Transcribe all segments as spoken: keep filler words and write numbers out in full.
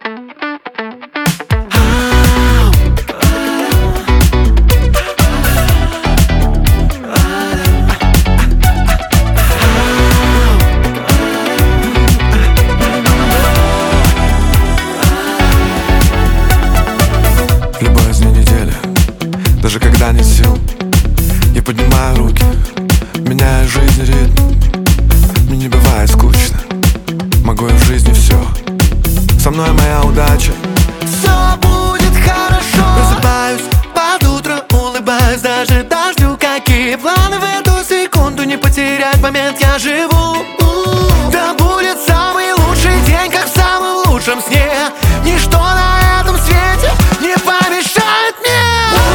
Любой из дней недели, даже когда нет сил, я поднимаю руки, меняю жизнь ритм. Мне не бывает скучно, могу и в жизни все. Со мной моя удача. Все будет хорошо. Просыпаюсь под утро, улыбаюсь даже дождю. Какие планы в эту секунду? Не потерять момент, я живу. Да будет самый лучший день, как в самом лучшем сне. Ничто на этом свете не помешает мне.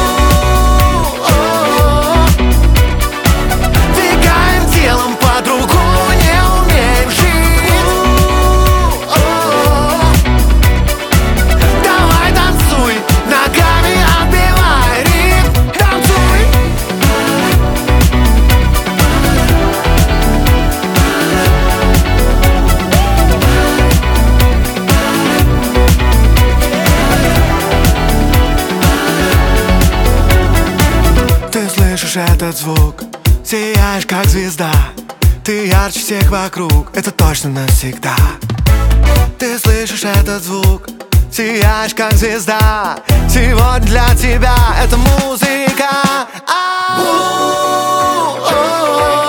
Двигаем телом по-другому, не умеем жить. Давай танцуй, ногами отбивай ритм. Танцуй. Ты слышишь этот звук, сияешь как звезда. Ты ярче всех вокруг, это точно навсегда. Ты слышишь этот звук, сияешь как звезда. Сегодня для тебя это музыка. А-у-у-у.